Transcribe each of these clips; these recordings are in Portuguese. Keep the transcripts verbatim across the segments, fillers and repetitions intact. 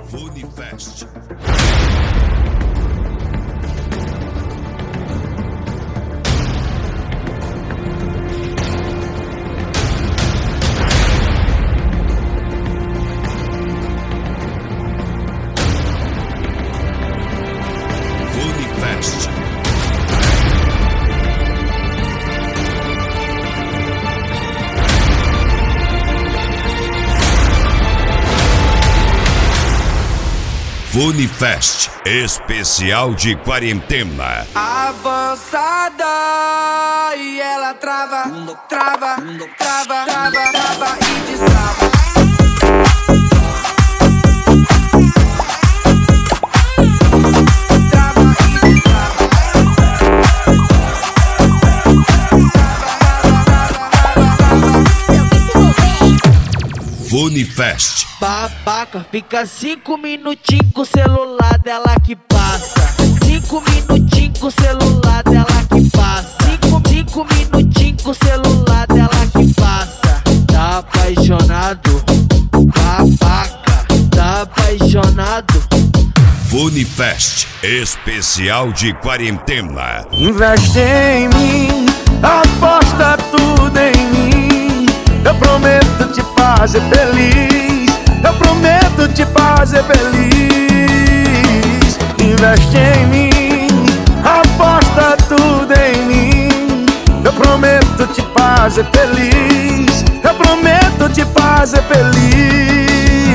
Funifest. Funifest. Funifest, especial de quarentena. Avançada e ela trava, trava, trava, trava, trava e destrava. Trava e destrava. Funifest. Babaca, fica cinco minutinhos com o celular dela que passa. Cinco minutinhos com o celular dela que passa. Cinco, cinco minutinhos com o celular dela que passa. Tá apaixonado, babaca, tá apaixonado. Funifest, especial de quarentena. Investe em mim, aposta tudo em mim. Eu prometo te fazer feliz. Eu prometo te fazer feliz. Investe em mim, aposta tudo em mim. Eu prometo te fazer feliz. Eu prometo te fazer feliz.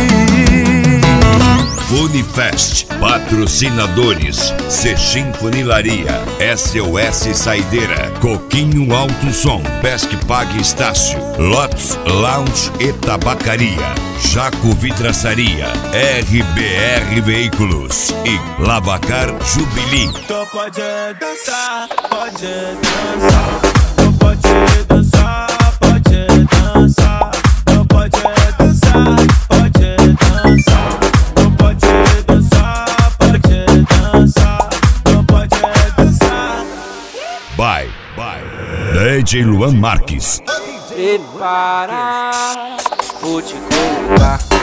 Funifest, patrocinadores: Sechim Funilaria, S O S Saideira, Coquinho Alto Som, Pesque Pague Estácio, Lotus Lounge e Tabacaria, Jaco Vidraçaria, R B R Veículos e Lavacar Jubilee. Tu pode dançar, pode dançar, tu pode dançar, pode dançar, tu pode dançar, pode dançar. Bye, bye. D J Luan Marques. Prepara, vou te colocar.